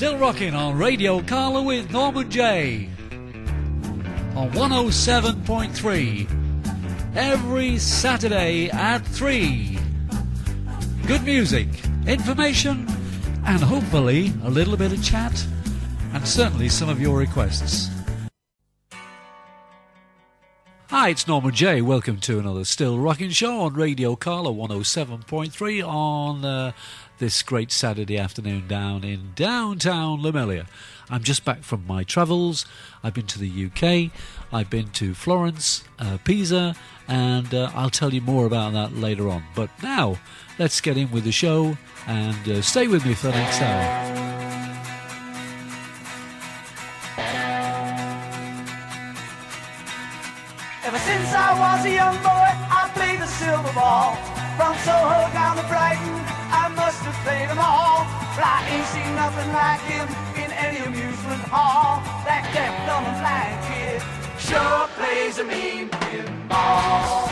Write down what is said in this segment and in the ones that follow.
Still rocking on Radio Carla with Norman J. On 107.3. Every Saturday at 3. Good music, information, and hopefully a little bit of chat. And certainly some of your requests. Hi, it's Norman J. Welcome to another Still Rocking Show on Radio Carla 107.3 on this great Saturday afternoon down in downtown Lamelia. I'm just back from my travels. I've been to the UK, I've been to Florence, Pisa, and I'll tell you more about that later on. But now, let's get in with the show and stay with me for the next hour. Ever since I was a young boy, I played the silver ball. From Soho down to Brighton, I must have played them all. But I ain't seen nothing like him in any amusement hall. That deaf, dumb, and blind kid sure plays a mean pinball.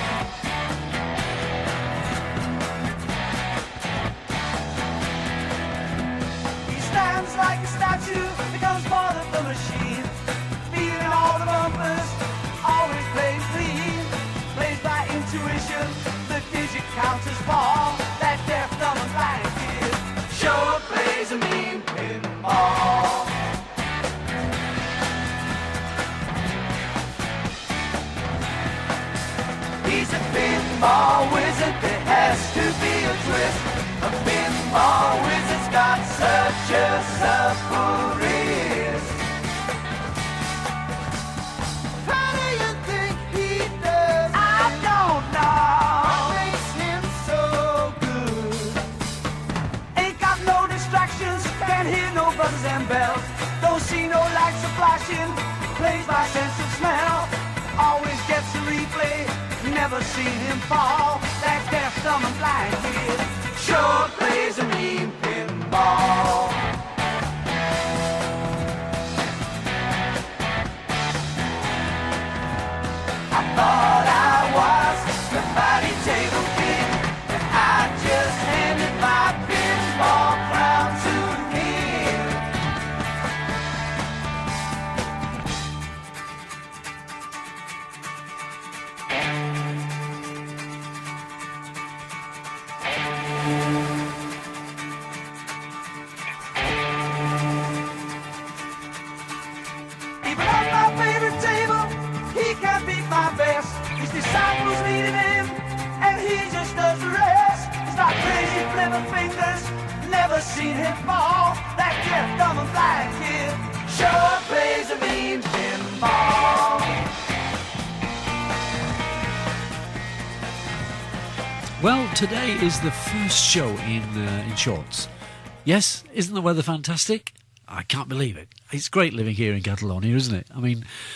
He stands like a statue, becomes part of the machine, beating all the bumpers. Always plays clean, plays by intuition, the digit counters fall. That deaf, dumb, and blind kid sure plays a mean pinball. He's a pinball wizard, there has to be a twist. A pinball wizard's got such a supple wrist. Buzzers and bells, don't see no lights are flashing, plays by sense of smell, always gets a replay, never seen him fall. That deaf, dumb, and blind kid sure plays a mean pinball. I thought I was the body table king, and I just handed my pinball crown to disciples needed him, and he just does the rest. He's got crazy flipper fingers, never seen him fall. That deaf, dumb, and blind kid sure plays a mean pinball. Well, today is the first show in shorts. Yes, isn't the weather fantastic? I can't believe it. It's great living here in Catalonia, isn't it? I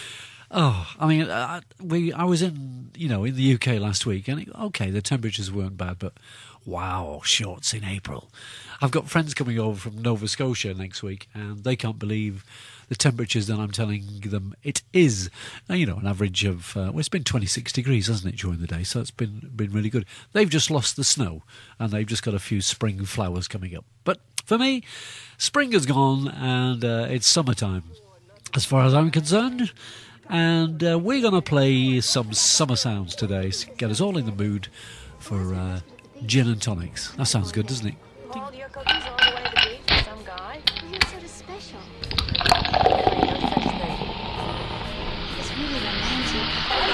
was in the UK last week, and the temperatures weren't bad, but wow, shorts in April. I've got friends coming over from Nova Scotia next week, and they can't believe the temperatures that I'm telling them it is. An average of, it's been 26 degrees, hasn't it, during the day, so it's been really good. They've just lost the snow, and they've just got a few spring flowers coming up. But for me, spring has gone, and it's summertime, as far as I'm concerned. And we're going to play some summer sounds today to get us all in the mood for gin and tonics. That sounds good, doesn't it? Hauled your cookies all the way to the beach for some guy? You're sort of special. It's really romantic.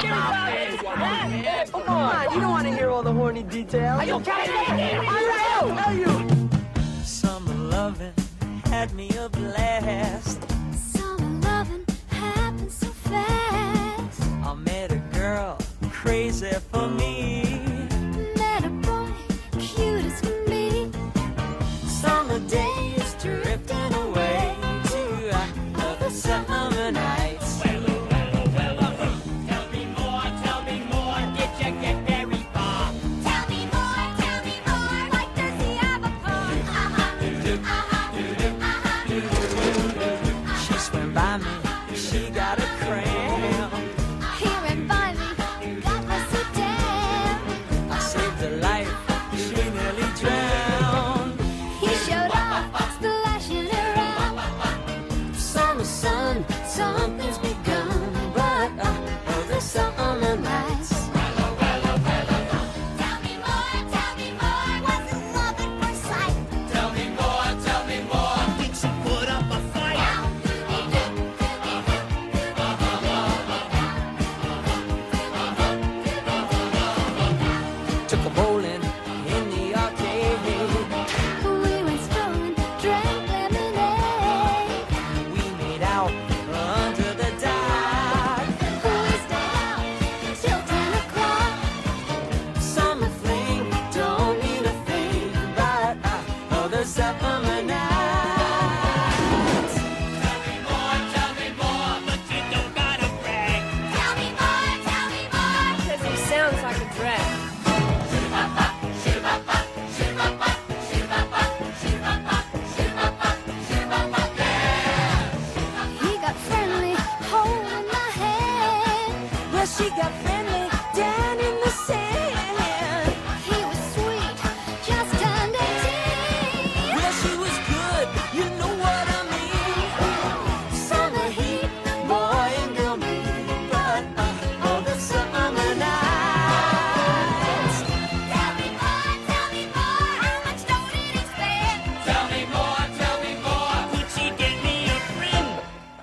Come on, you don't want to hear all the horny details. Are you kidding me? I know you. Summer loving had me a blast. Summer loving happens so fast. I met a girl crazy for me. Met a boy cute as can be. Summer days drifting away to other summer nights. Tell me more, did you get very far? Tell me more, what does he have a She swam by me, she got a cramp. He ran by me, that was so damn. I saved her life, she nearly drowned. He showed off, splashing around. the summer nights. Tell me more, but you don't gotta brag. Tell me more, Because he sounds like a drag. he got friendly, holding my hand. Well, she got friendly down in the sand. He was sweet, just turned 18. Well, she was good, you know what I mean. Summer heat, boy and girl meet, but oh, the summer nights. Tell me more, how much don't it expand? Tell me more, would she get me a friend?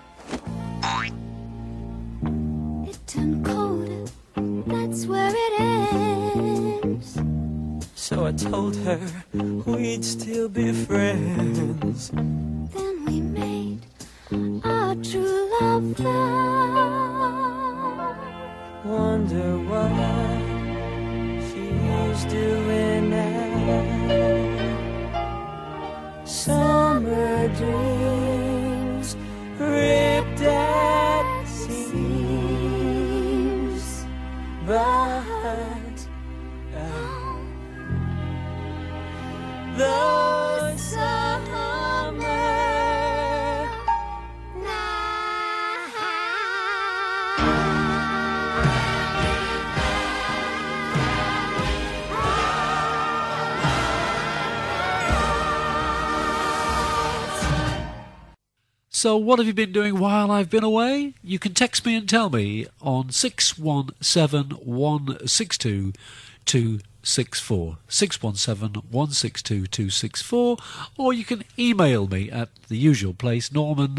It turned colder, that's where it ends. So I told her we'd still be friends. Then we made our true love vow. Wonder what she's doing now. Summer dreams ripped at seams, but the summer So what have you been doing while I've been away? You can text me and tell me on 617-162-264. 617-162-264, or you can email me at the usual place,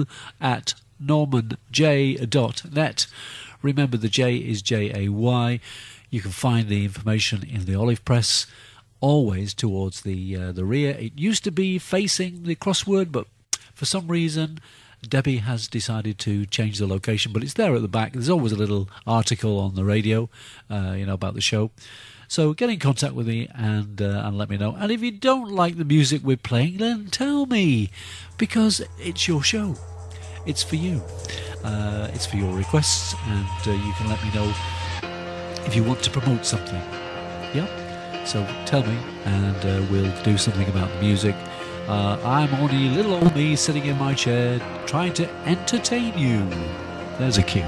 norman@normanj.net. Remember, the J is J-A-Y. You can find the information in the olive press, always towards the rear. It used to be facing the crossword, but for some reason Debbie has decided to change the location, but it's there at the back. There's always a little article on the radio, about the show. So get in contact with me and let me know. And if you don't like the music we're playing, then tell me, because it's your show. It's for you. It's for your requests, and you can let me know if you want to promote something. Yeah? So tell me, and we'll do something about the music. I'm only little old me sitting in my chair trying to entertain you. There's a cue.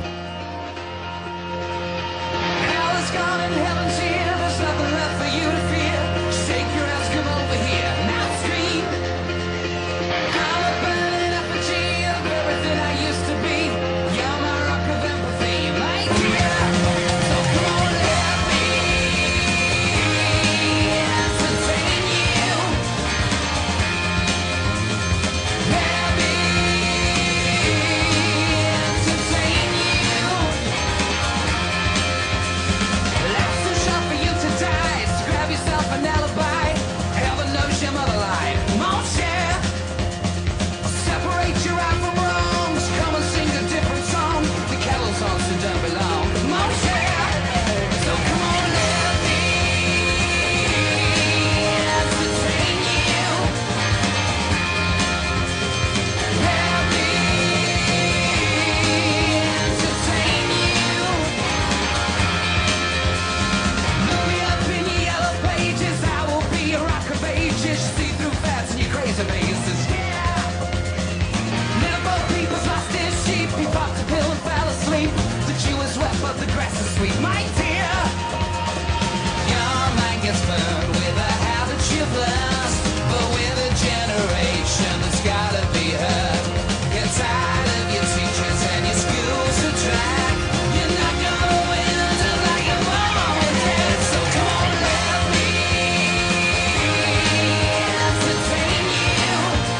Hell is gone and heaven's here. There's nothing left for you to fear. Shake your ass, come over here. Now scream. I'm a burning effigy of everything I used to be. You're my rock of empathy, my dear. So come on, let me entertain you. Let me entertain you. Life's too short for you to die, so grab yourself an alibi. Heaven knows your mother lied, won't share. Separate your right from wrong. Just come and sing a different song. The kettle songs that don't belong, won't share. So come on, let me entertain you. Let me entertain you. Look me up in your yellow pages. I will be a rock of ages. See through fats and your crazy faces. Yeah. Little Bo Peep's lost his sheep. He popped a pill and fell asleep. The Jew is wet, but the grass is sweet. My dear, your mind gets burned with a habit you blast, but with a generation that's gotta be heard. You're tired of your teachers and your schools to track. You're not gonna win until like your mom is dead. So come on, let me entertain you.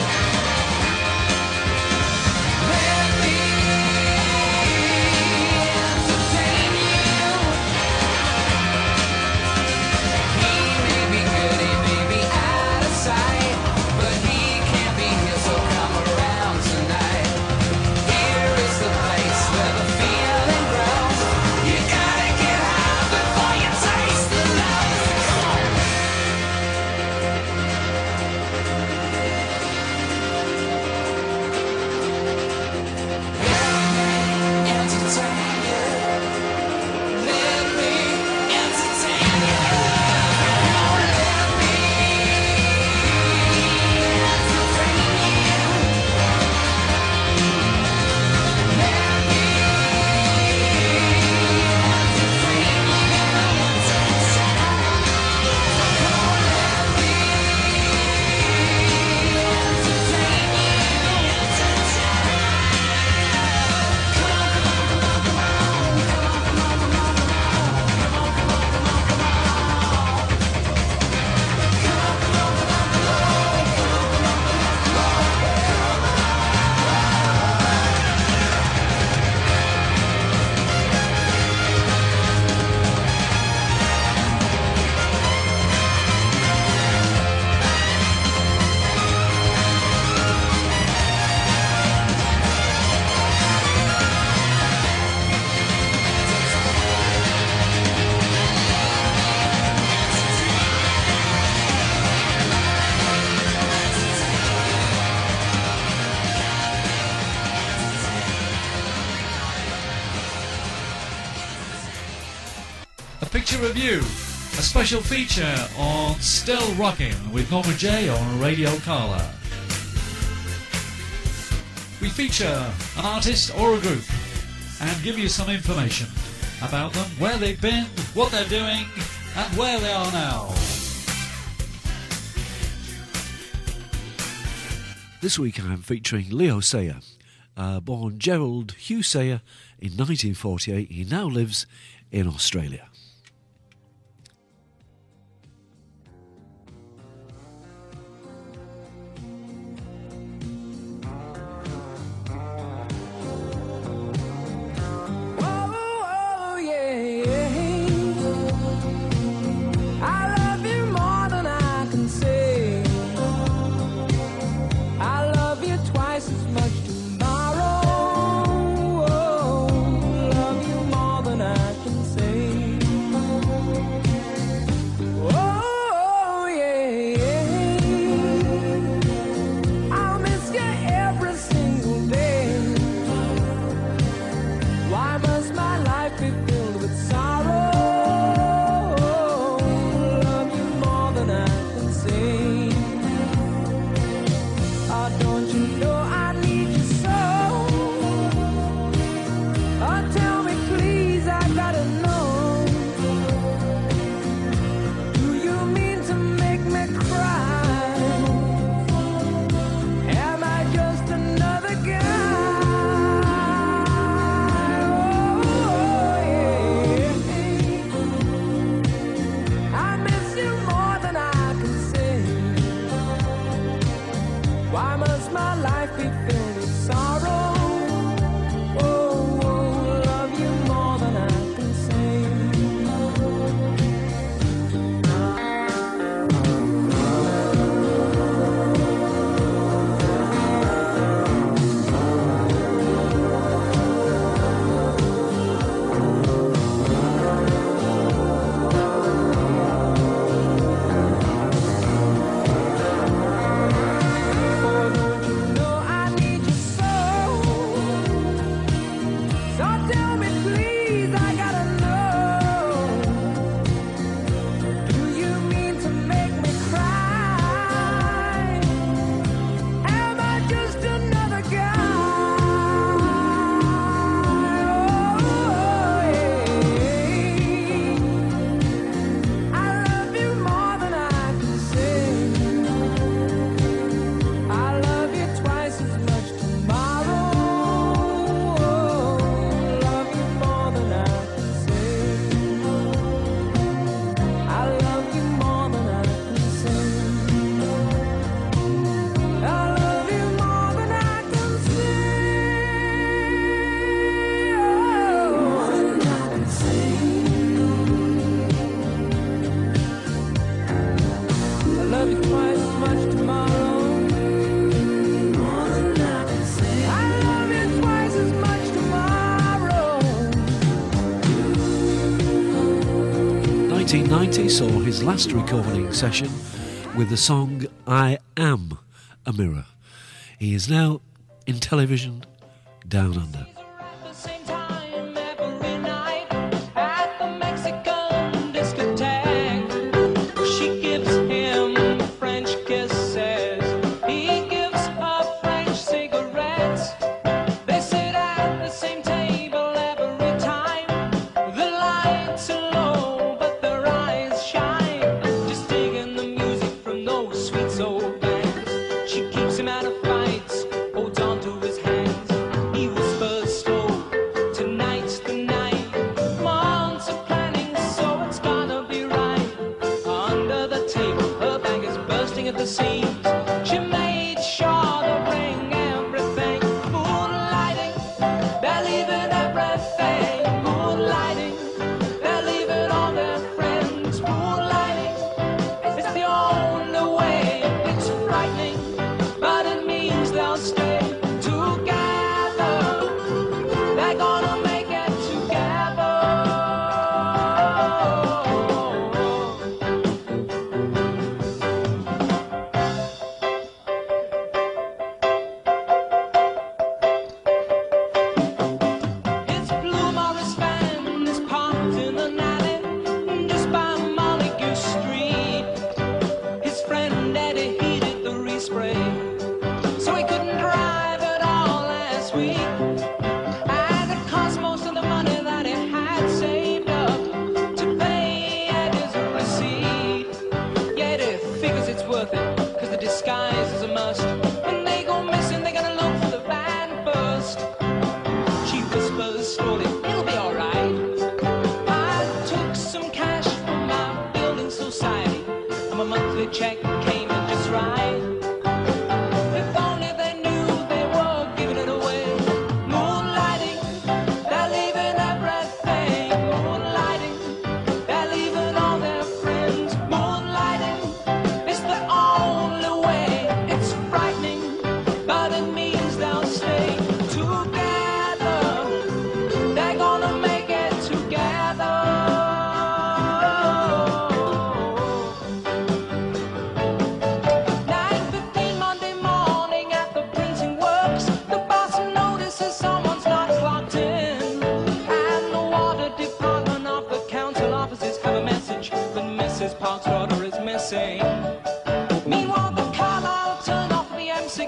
Review, a special feature on Still Rockin' with Norma J on Radio Carla. We feature an artist or a group and give you some information about them, where they've been, what they're doing, and where they are now. This week I'm featuring Leo Sayer. Born Gerald Hugh Sayer in 1948, he now lives in Australia. Saw his last recording session with the song I Am a Mirror. He is now in television down under. She keeps him out of fights, holds on to his hands. He whispers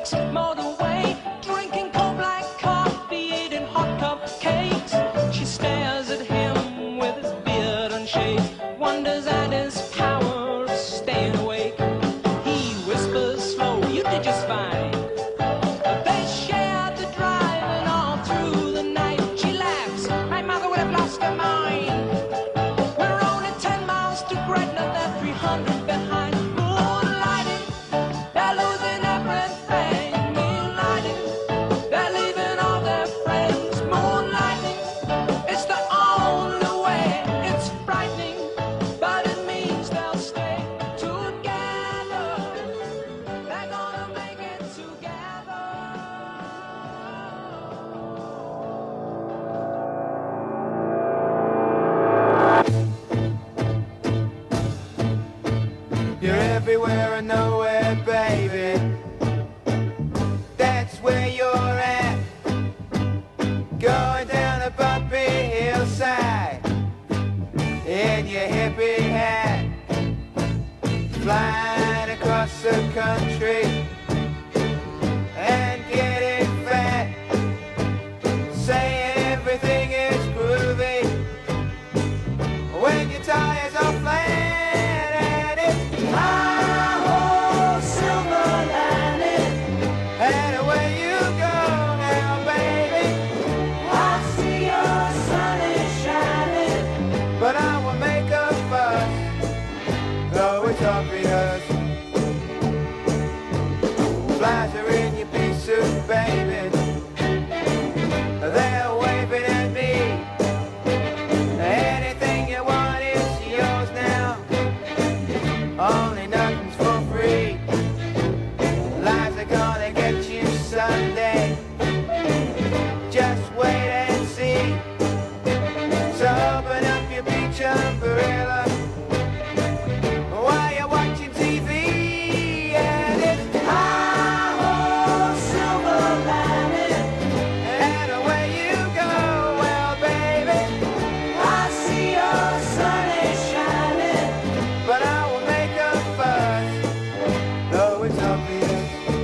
takes more the way. Drinking cold black coffee, eating hot cupcakes. She stares at him with his beard unshaved, wonders at his power of staying awake. He whispers slow, you did just fine. They shared the drive and all through the night. She laughs, my mother would have lost her mind. We're only 10 miles to Gretna, they're 300 behind. Moonlighting, they're losing everything. Moonlighting, they're leaving all their friends. Moonlighting, it's the only way. It's frightening, but it means they'll stay together. They're gonna make it together. You're everywhere and nowhere, baby. That's where you're at. Going down a bumpy hillside in your hippie hat, flying across the country and getting fat, saying everything is groovy when your tires are flat. And it's hi-ho, silver lining, and away you go now, baby. I see your sun is shining, but I will make a fuss, though it's obvious. Flies are in your pea suit, baby. They're waving at me. Anything you want is yours now. Only nothing's for free. Lies are gonna get you someday. Just wait and see. So open up your beach umbrella while you're watching TV. And it's hi-ho, silver lining, and away you go. Well, baby, I see your sun is shining, but I will make a fuss, though it's obvious.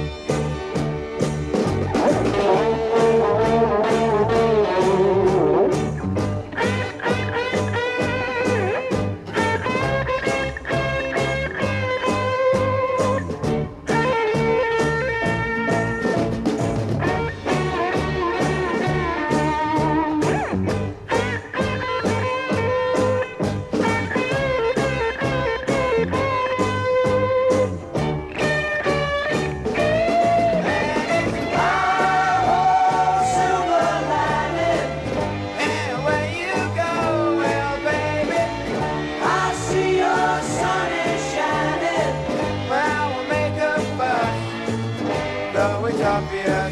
Obvious.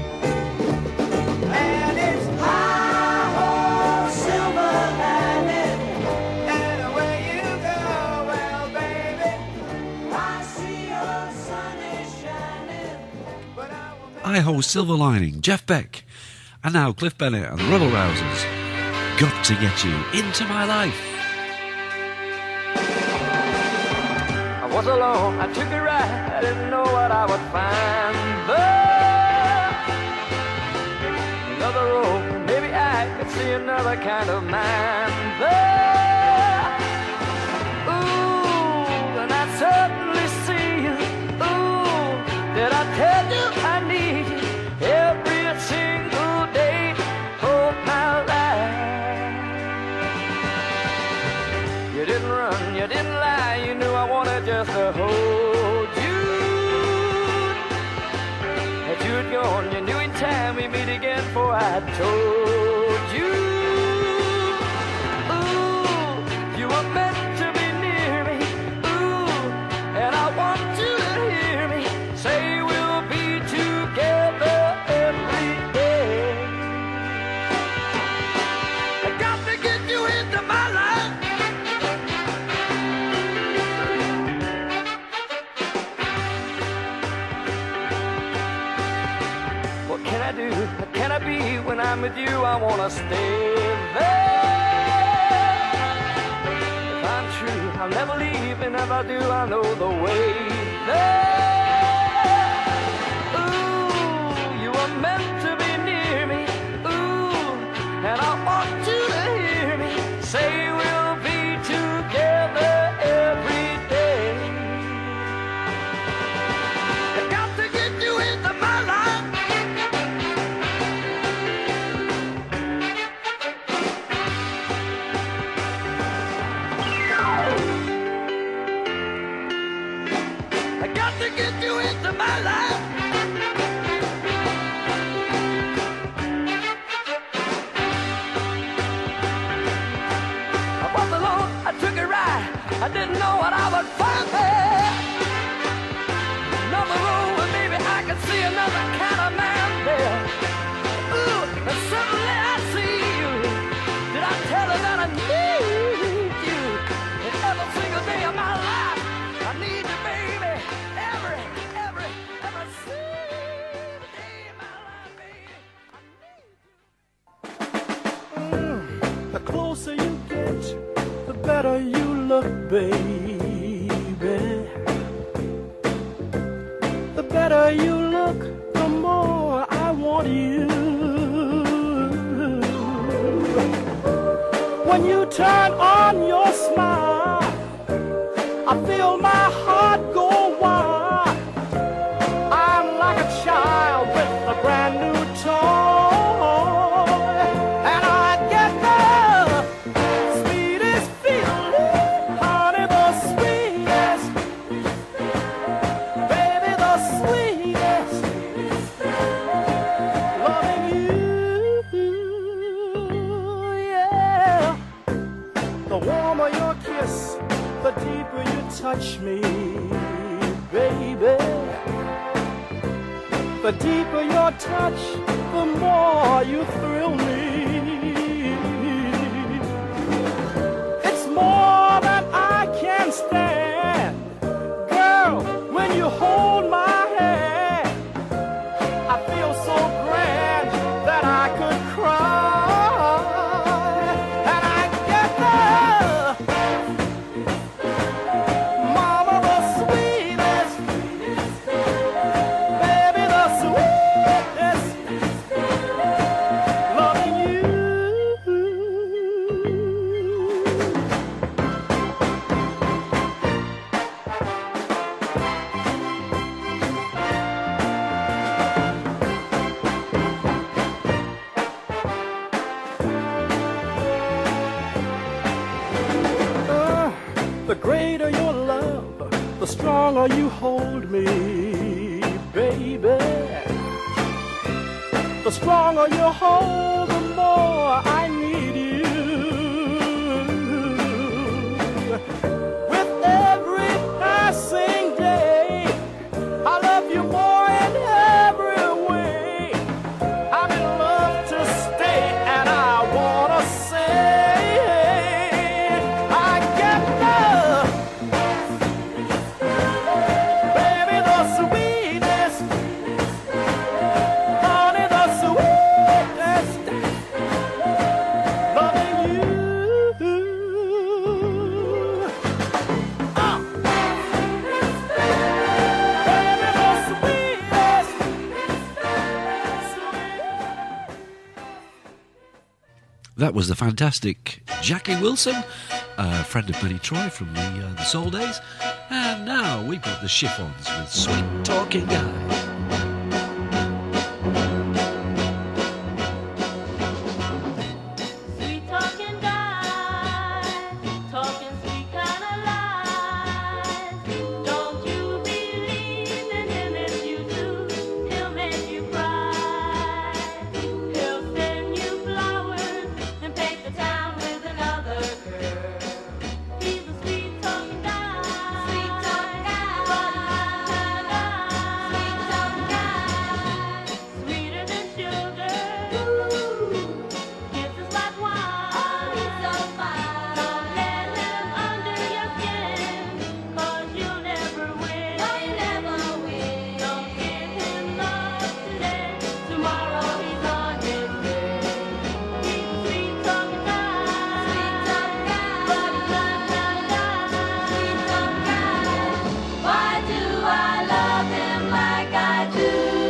And it's hi-ho, silver lining, and away you go. Well, baby, I see your sun is shining, but I will make Hi-ho, Silver Lining, Jeff Beck. And now Cliff Bennett and the Rebel Rousers. Got to get you into my life. I was alone, I took a ride, I didn't know what I would find there. Another road, maybe I could see another kind of man there. Ooh, and I certainly see you. Ooh, did I tell you I need you every single day of my life? You didn't run, you didn't lie, you knew I wanted just to hold you. Had you had gone, you knew in time we'd meet again, for I told you. Ooh, you were meant to be near me. Ooh, and I want you to hear me say we'll be together every day. I got to get you into my life. What can I do? What can I be? When I'm with you, I wanna stay there. If I'm true, I'll never leave, and if I do, I know the way there. Ooh, look, baby, the better you look, the more I want you. When you turn on your smile, I feel my heart go wild. I'm like a child with a brand new toy, and I get the sweetest feeling, honey, the sweetest, baby, the sweetest, loving you, yeah. The warmer your kiss, the deeper you touch me, baby. The deeper your touch, the more you thrill me. It's more than I can stand. Girl, when you hold my hand, I feel so grand that I could cry. And I get the mama, the sweetest, baby, the sweetest, loving you. The greater your love, the stronger you hold me, baby. The stronger you hold, the more I need you. With every passing day, I love you more in every way. I'm in love to stay, and I wanna say, I get the baby, the sweetest, honey, the sweetest, loving you. Baby, the sweetest, That was the fantastic Jackie Wilson, a friend of Benny Troy from the Soul Days. And now we've got the Chiffons with Sweet Talking Guy. Sweet talking guy, talking sweet kind of lies. Don't you believe in him? If you do, he'll make you cry. He'll send you flowers and paint the town with another girl. He's a sweet talking guy, sweet talking guy, sweet talking guy, sweeter than sugar. Kisses like wine. Oh, he's so fine. Don't let him under your skin, 'cause you'll never win. No, you never win. Don't give him love today. Tomorrow he's on his way. He's a sweet talking guy. Sweet talking guy. But he's not kind of guy. Sweet talking guy. Why do I love him like I do?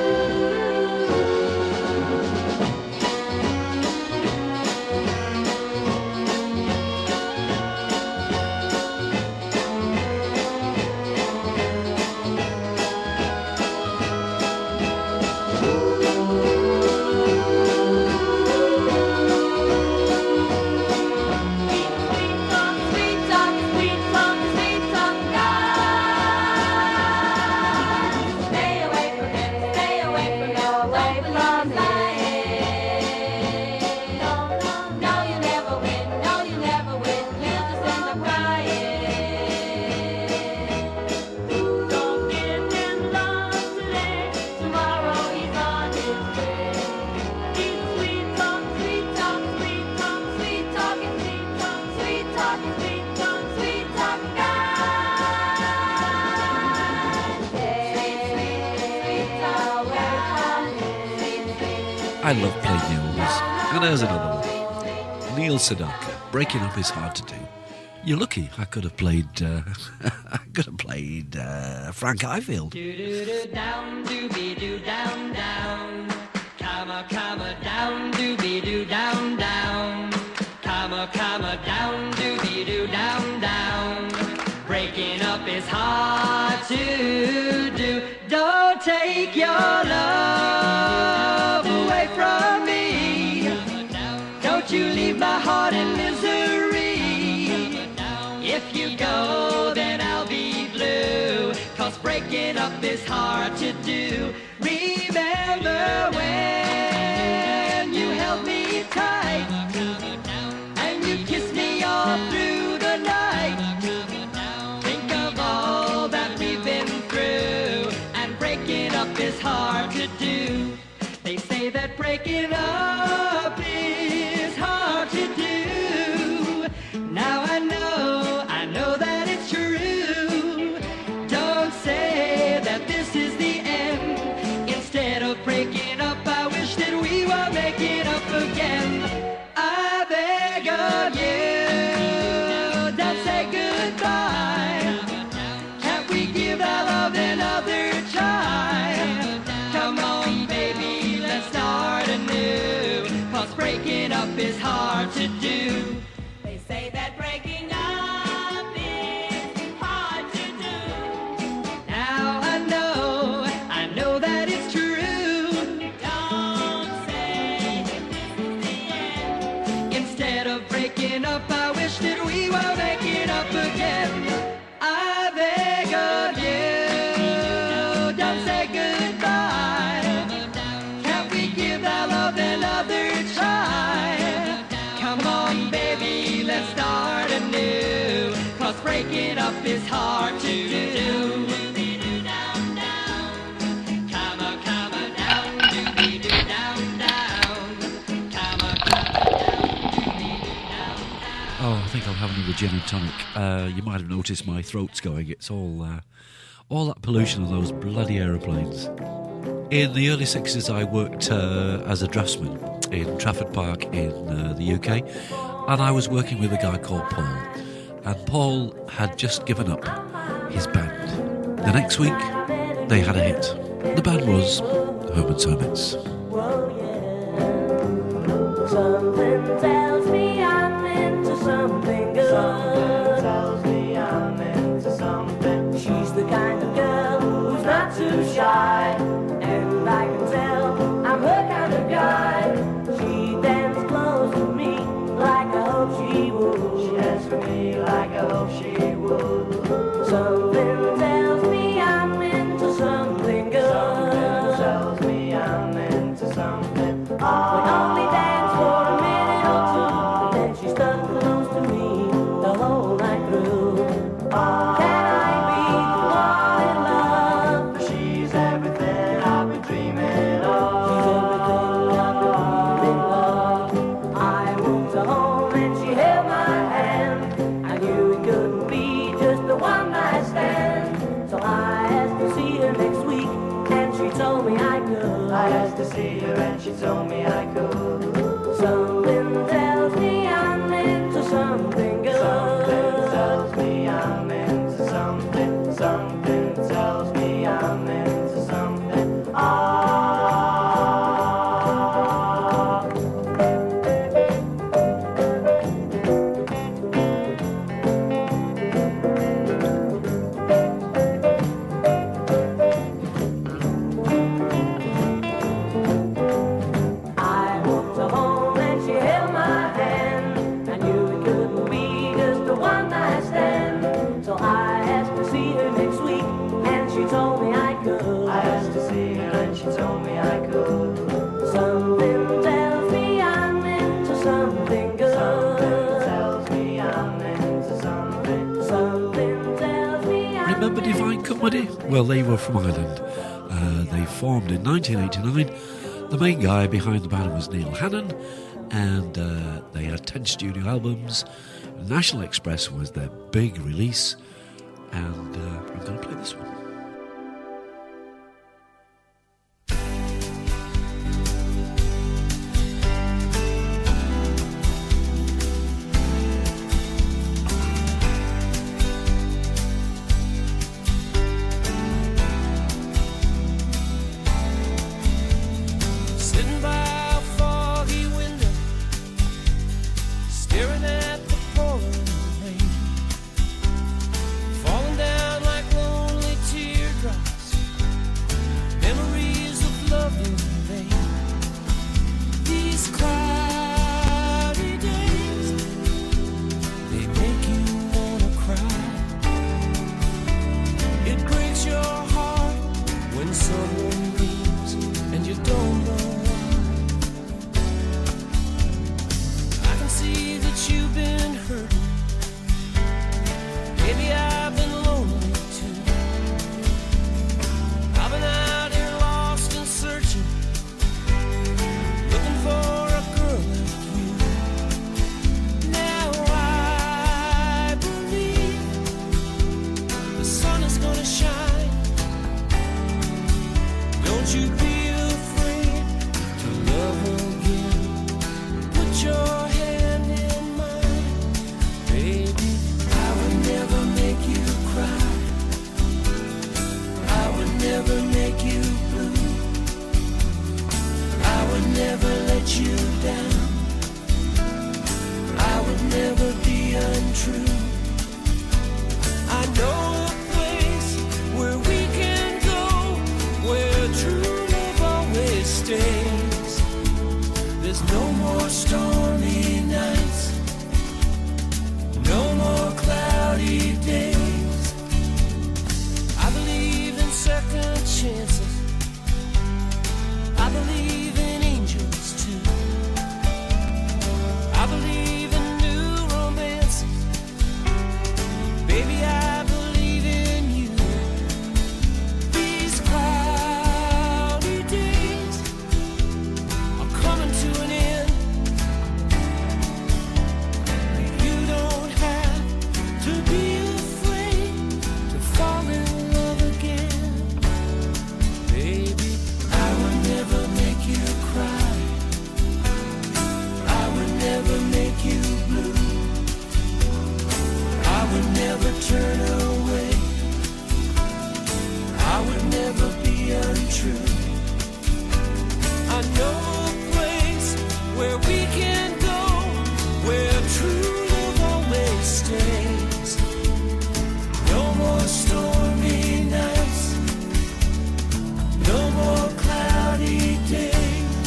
Sweet talking, sweet talking, sweet talking guy. Stay away from him, stay away from him, away from him. No, you never win, no, you never win. You'll just end up crying. Don't give him love today. Tomorrow he's on his way. He's a sweet talking, sweet talking, sweet talking, sweet talking, sweet talking, sweet talking, sweet talking, sweet talking guy. Sweet talking guy. I love playing the oldies. And there's another one. Neil Sedaka, Breaking Up Is Hard to Do. You're lucky. I could have played. Frank Highfield. Do-do-do, down, dooby-doo, down, down. Comma, down, dooby-doo, down, down. Comma, down, dooby-doo, down, down. Breaking up is hard to do. Don't take your love away from me. Don't you leave my heart in misery. If you go, then I'll be blue. 'Cause breaking up is hard to do. Remember when you held me tight and you kissed me all through the night. Think of all that we've been through, and breaking up is hard to do. They say that breaking up is hard to do. Now I know that it's true. Don't say that this is the end. Instead of breaking up, I wish that we were making up again. I beg of you, don't say goodbye. Can't we give our love another try? Come on, baby, let's start anew. 'Cause breaking up is hard to do. They say that breaking up is hard to do. Now I know that it's true. Don't say that this is the end. Instead of breaking up, I wish that we were making up again. I beg of you, don't say goodbye. Can't we give our love another try? Come on, baby, let's start anew. 'Cause breaking up is hard to do. Comma, down, dooby-doo, down, down. Comma, down, dooby-doo, down, down. Oh, I think I'll have another gin and tonic. You might have noticed my throat's going. It's all that pollution of those bloody aeroplanes. In the early 60s, I worked as a draftsman in Trafford Park in the UK, and I was working with a guy called Paul. And Paul had just given up his band. The next week, they had a hit. The band was Herman's Hermits. Something tells me I'm into something good. Something tells me I'm into something. She's the kind of girl who's not too shy, and I can tell I'm her kind of guy. She dances close to me like I hope she would. She dances for me like I hope she would. Something tells me I'm into something good. Something tells me I'm into something. We only dance for a minute or two, and then she stuck close to me the whole night through. Can I be the one in love? She's everything I've been dreaming of. She's everything I've been dreaming of. I moved her home and she held my hand. I knew it couldn't be just a one night stand. So I asked to see her next week, and she told me I could. I asked to see her and she told me I could. Something tells me I'm into something good. Something tells me I'm into something. Something tells me I'm into something. I walked her home and she held my hand. I knew it couldn't be just a one night stand. So I asked to see her next week, and she told me I could. I asked to see her and she told me I could. Something tells me I'm into something good. Something tells me I'm into something. Something tells me I'm Remember Divine Comedy? Well, they were from Ireland. They formed in 1989. The main guy behind the band was Neil Hannon, and they had 10 studio albums. National Express was their big release, and I'm going to play this one. always stays. There's no more stormy nights, no more cloudy days. I believe in second chances, I believe in angels too. I believe in new romances, baby, I believe in you. These cloudy days are coming to an end. You don't have to be afraid to fall in love again. Baby, I would never make you cry, I would never make you blue, I would never turn away, I would never be untrue. I know a place where we can go, where true love always stays. No more stormy nights, no more cloudy days.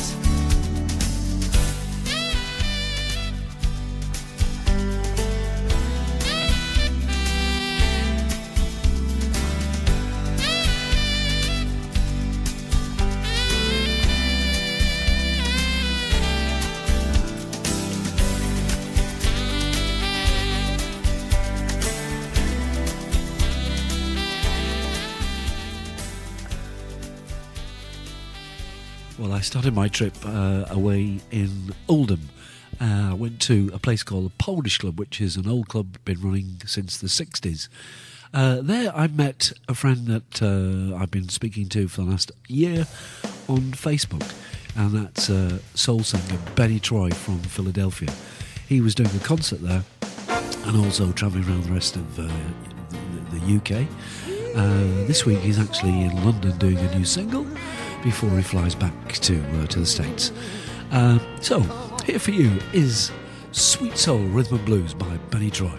Well, I started my trip away in Oldham. I went to a place called the Polish Club, which is an old club been running since the 60s. There I met a friend that I've been speaking to for the last year on Facebook, and that's soul singer Benny Troy from Philadelphia. He was doing a concert there and also travelling around the rest of the UK. This week he's actually in London doing a new single before he flies back to the States. So, here for you is Sweet Soul Rhythm and Blues by Benny Troy.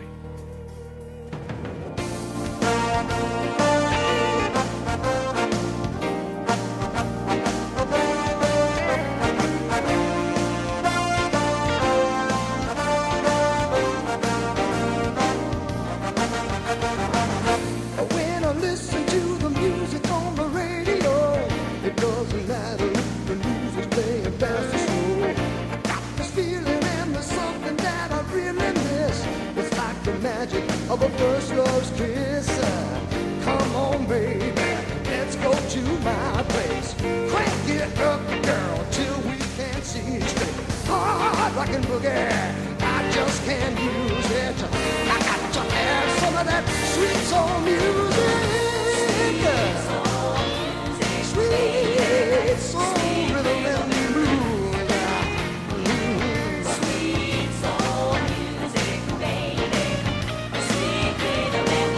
When I listen to the music on the radio, it doesn't matter if the music's playing fast or slow. I got this feeling and there's something that I really miss. It's like the magic of a first love's kiss. Come on, baby, let's go to my place. Crank it up, girl, till we can't see straight. Hard rockin' boogie, I just can't use it. I got to have some of that sweet soul music. Sweet soul rhythm and blues. Sweet soul music, baby. Sweet rhythm and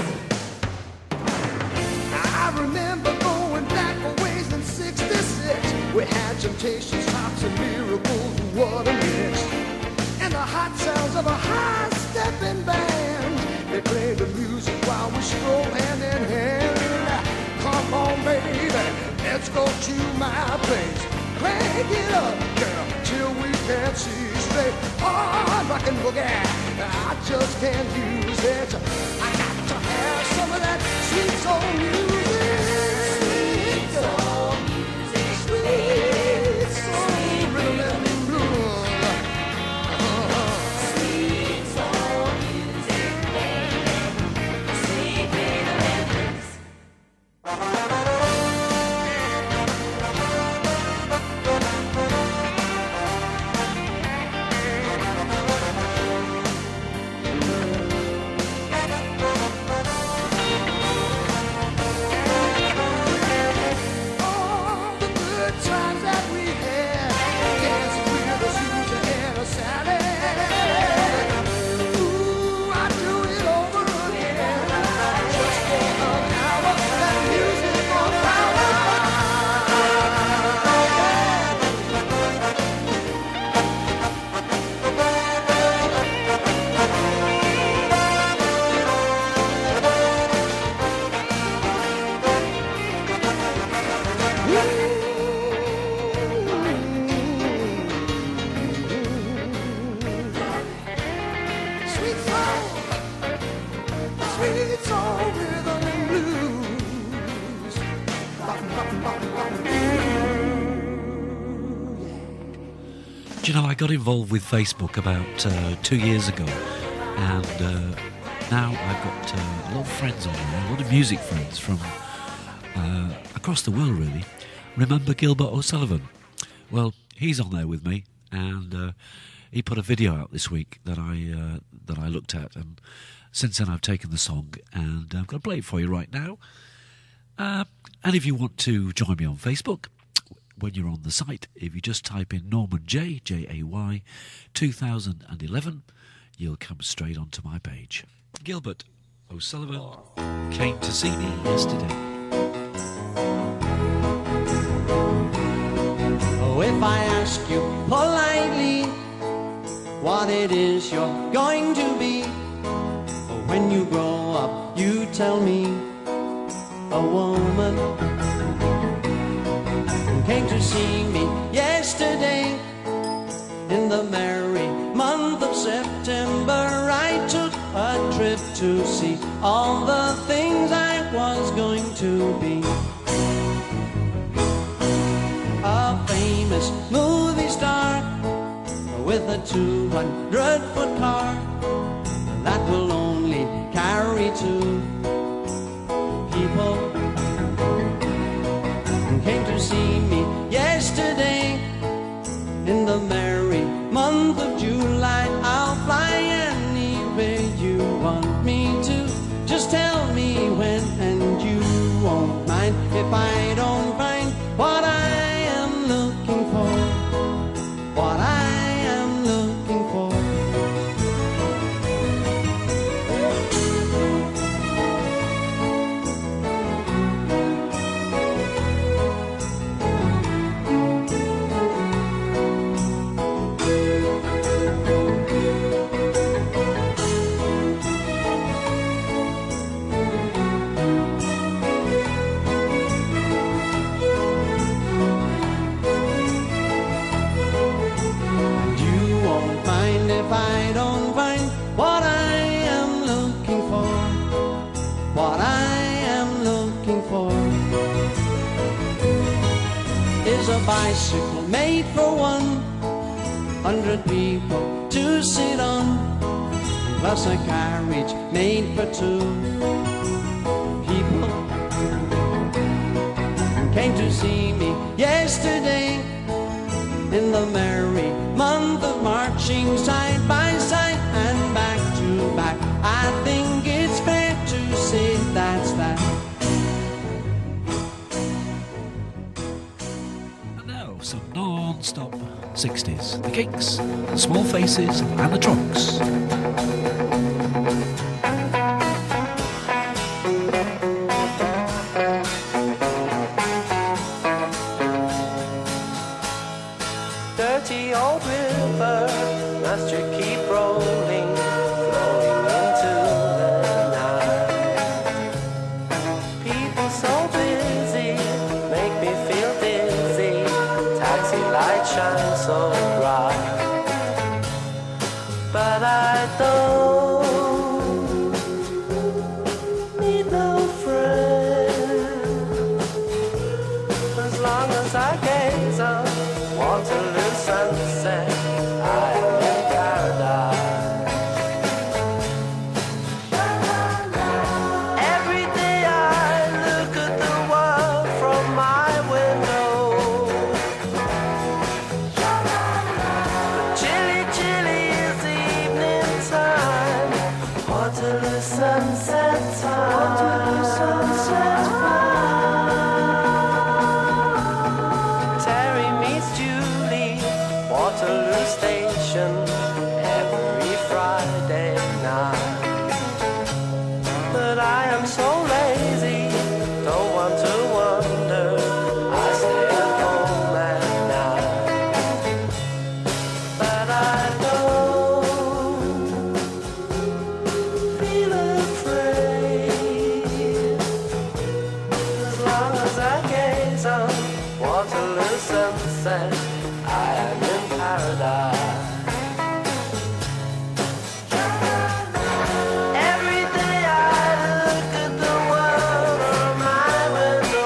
blues. I remember going back a ways in '66. We had Temptations, Tops, and Miracles. What a mix! And the hot sounds of a high-stepping band. They play the music while we stroll hand in hand. Come on, baby, let's go to my place. Crank it up, girl, till we can't see straight. Hard rockin' boogie, I just can't use it. I got to have some of that sweet soul music. Sweet soul music, sweet soul rhythm and blues. Sweet soul music, baby. Sweet rhythm and blues. All the good times that we had, dancing with us, Susan and a Sally. Ooh, I'd do it over again, just for an hour. That music on power. Do you know, I got involved with Facebook about 2 years ago, and now I've got a lot of friends on there, a lot of music friends from across the world, really. Remember Gilbert O'Sullivan? Well, he's on there with me, and he put a video out this week that I looked at, and since then I've taken the song, and I'm going to play it for you right now. And if you want to join me on Facebook, when you're on the site, if you just type in Norman J, J-A-Y, 2011, you'll come straight onto my page. Gilbert O'Sullivan came to see me yesterday. Oh, if I ask you politely what it is you're going to be, when you grow up, you tell me a woman came to see me yesterday in the merry month of September. I took a trip to see all the things I was going to be. A famous movie star with a 200-foot car that will only carry 2 people. Came to see me yesterday in the merry month of July. I'll fly anywhere you want me to. Just tell me when, and you won't mind if I don't find what I am looking for. What I am looking for. If I don't find what I am looking for, what I am looking for is a bicycle made for 100 people to sit on, plus a carriage made for 2 people. Came to see me yesterday in the merry month of marching side by side and back to back. I think it's fair to say that's that. And now, some non-stop 60s. The Kinks, the Small Faces, and the Trunks. Dirty old river, must you keep rolling, flowing into the night? People so busy, make me feel dizzy, taxi lights shine so bright. But I don't need no friend, as long as I gaze on Waterloo sunset, I am in paradise. Every day I look at the world from my window. But chilly, chilly is the evening time. Waterloo sunset time. Waterloo sunset time. Waterloo Station every Friday night. But I am so lazy, don't want to wander, I stay at home at night. But I don't feel afraid, as long as I gaze on Waterloo sunset, I am in paradise. Every day I look at the world from my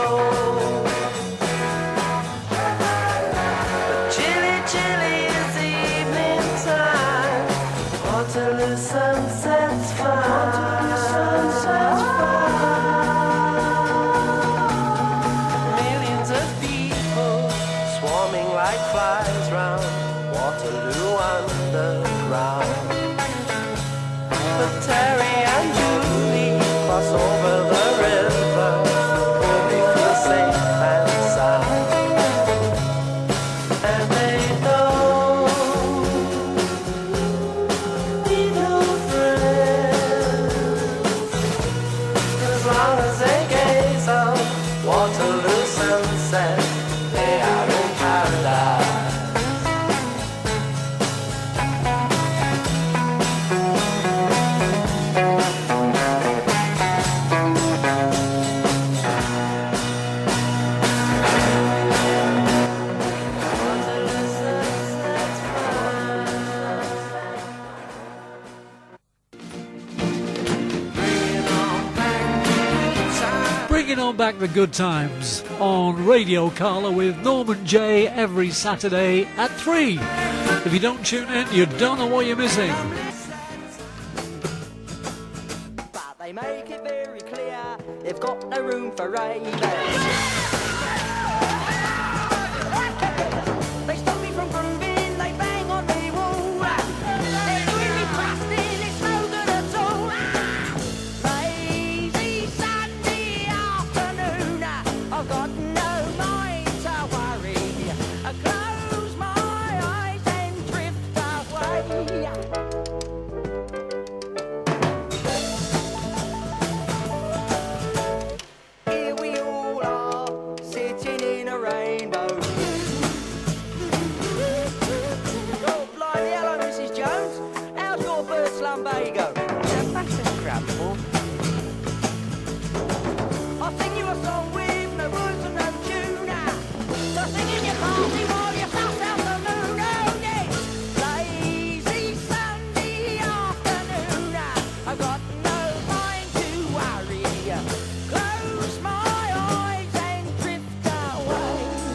window. But chilly, chilly is the like flies round Waterloo Underground. But Terry and Julie cross over the river, where we feel safe and sound. And they don't need no friends, as long as they gaze on Waterloo sunset, they are in paradise. Bringing on back the good times on Radio Carla with Norman J every Saturday at 3. If you don't tune in, you don't know what you're missing. But they make it very clear they've got no room for ravers. They stop me from grooving, they bang on me wall. They're doing me busting, it's no good at all. Lazy Sunday afternoon, I've got no mind to worry. I close my eyes and drift away. Here we all are, sitting in a rainbow. Oh, blimey, hello, Mrs. Jones. How's your bird slumbago? It's a massive crumble. I'll sing you a song with no words and no tune. So sing in your party while you suss out the moon. Oh, yes. Lazy Sunday afternoon. I've got no mind to worry. Close my eyes and drift away.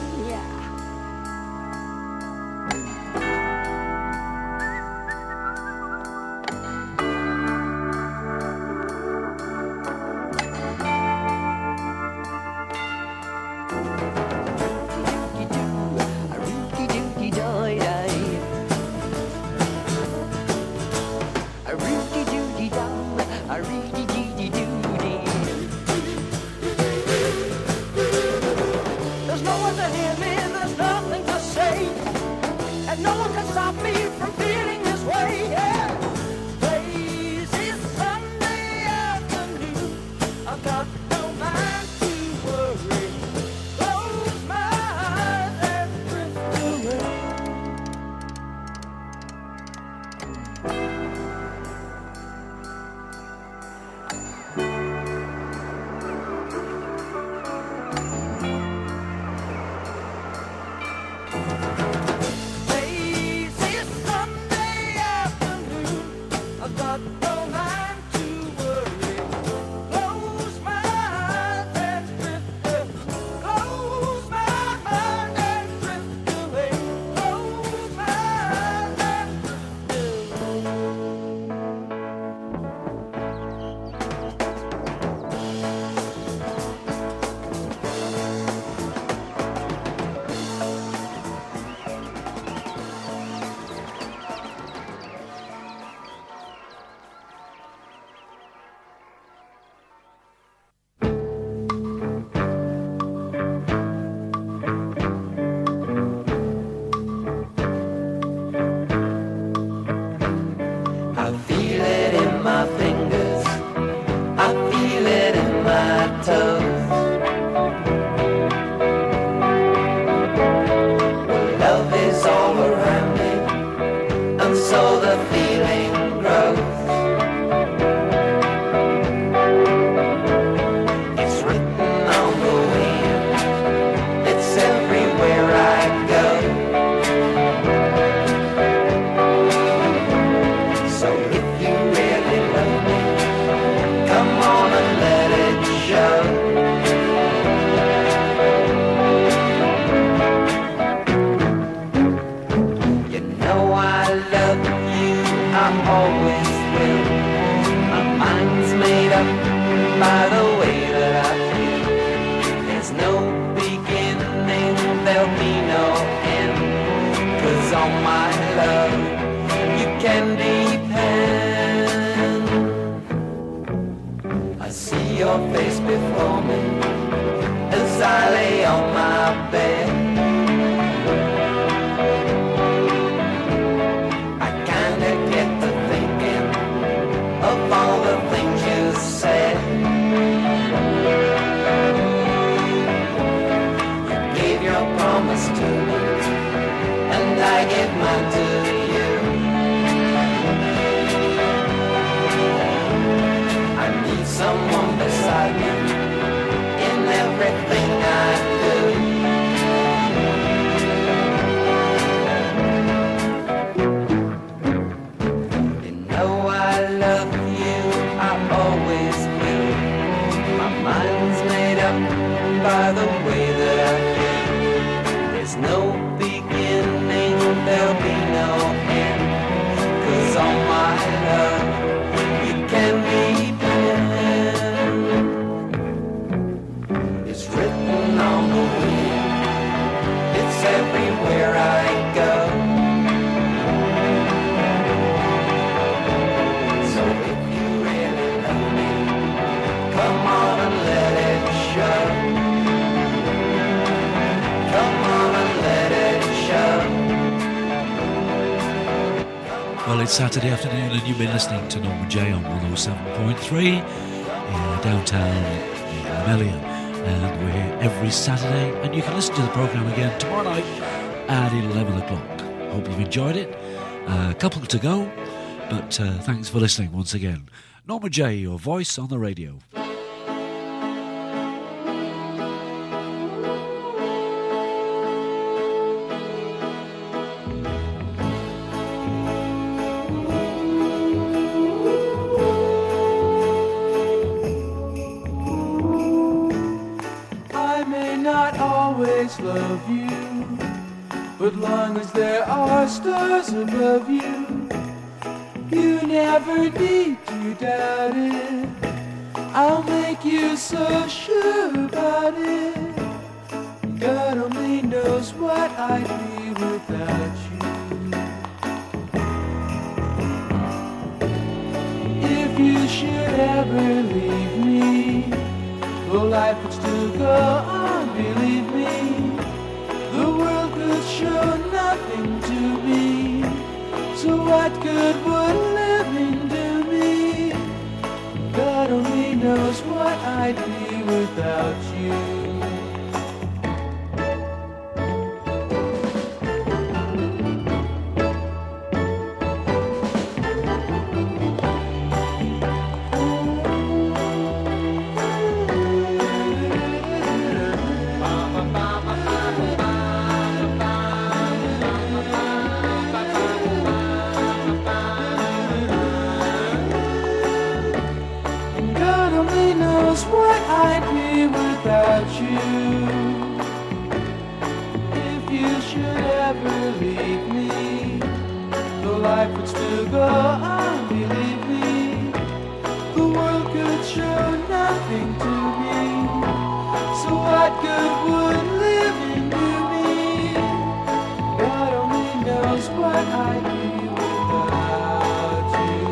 A rooty dooty doy day. A rooty dooty dow, a reedy deedy doody. There's no one to hear me, there's nothing to say, and no one can stop me from feeling this way. Yeah. Lazy Sunday afternoon, I've got no mind to worry. Close my eyes and drift away. Lazy Sunday afternoon, I've got no mind to worry. Close my eyes and drift away. Close my eyes and drift away. Close my eyes and drift away. promise to me, and I give mine to you. I need someone beside me in everything I do. You know I love you, I always will. My mind's made up by the way that I feel. There's no beginning, there'll be no end. 'Cause all my love, you can depend. It's written on the wind, it's everywhere I go. So if you really love me, come on and let it show. Come on and let it show. Well, it's Saturday afternoon and you've been listening to Norman J on 107.3 downtown in Lamelia. And we're here every Saturday, and you can listen to the programme again tomorrow night at 11 o'clock. Hope you've enjoyed it. A couple to go, but thanks for listening once again. Norman J, your voice on the radio. I may not always love you, but long as there are stars above you, you never need to doubt it. I'll make you so sure about it. God only knows what I'd be without you. If you should ever leave me, though life would still go on, believe me, the world could show nothing to me. So what good would living do me? God only knows what I'd be without you. God only knows what I'd be without you. If you should ever leave me, though life would still go on, believe me, the world could show nothing to me. So what good would living do me? God only knows what I'd be without you.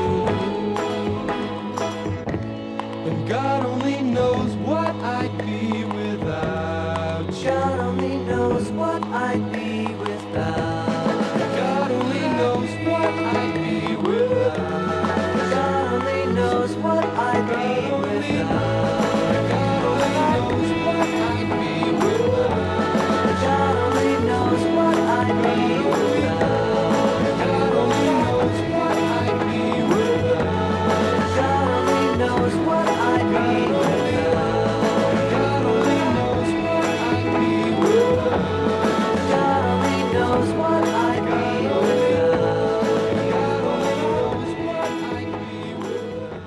And God only knows what I'd be without you. God only knows what I'd be without. God only knows what I'd be without. God only knows what I'd be without. God only knows what I'd be without. God only knows what I'd be without. God only knows what I'd be without. God only knows what I'd be without. God only knows what I'd be without. God only knows what I'd be without. God only knows what I'd be without.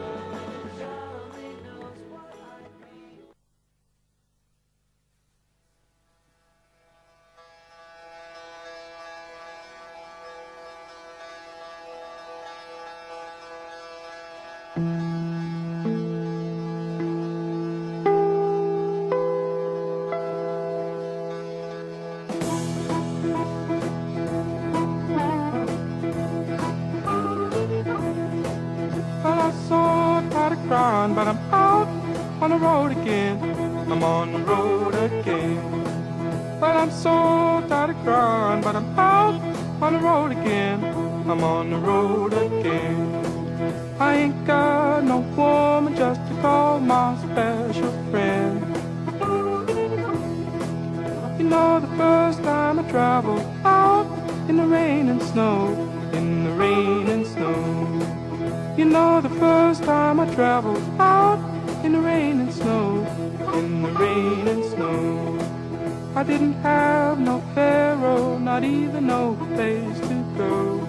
run, but I'm out on the road again. I'm on the road again. Well, I'm so tired of crying, but I'm out on the road again. I'm on the road again. I ain't got no woman just to call my special friend. You know the first time I traveled out in the rain and snow, in the rain and snow. You know the first time I traveled out in the rain and snow, in the rain and snow. I didn't have no pharaoh, not even no place to go.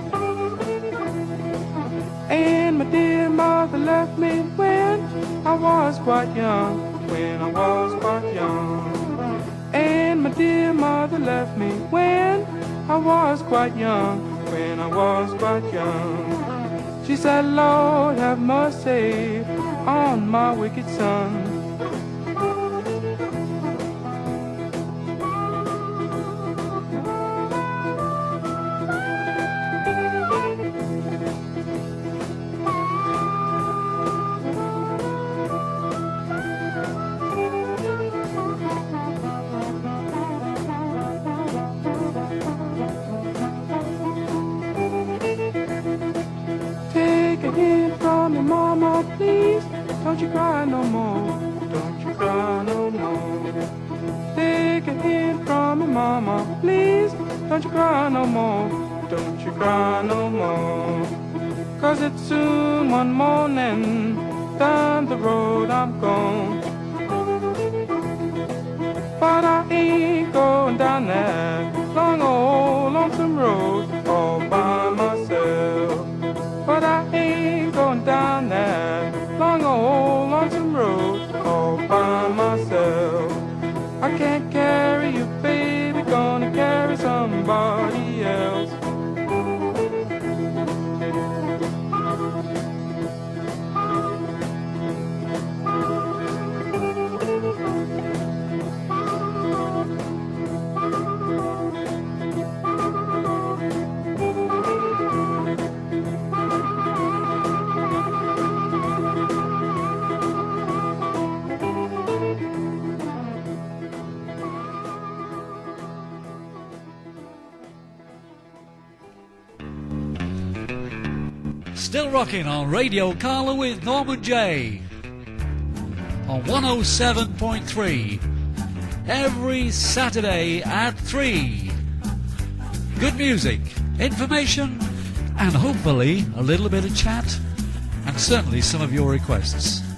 And my dear mother left me when I was quite young, when I was quite young. And my dear mother left me when I was quite young, when I was quite young. She said, Lord, have mercy on my wicked son. Mama, please, don't you cry no more, don't you cry no more. Take a hint from me, mama, please, don't you cry no more, don't you cry no more. 'Cause it's soon one morning, down the road I'm gone. But I ain't going down that long old lonesome road all by myself. But I ain't going down that long old lonesome road all by myself. I can't carry you, baby, gonna carry somebody else. Still rocking on Radio Carla with Norman J. On 107.3 every Saturday at 3. Good music, information, and hopefully a little bit of chat, and certainly some of your requests.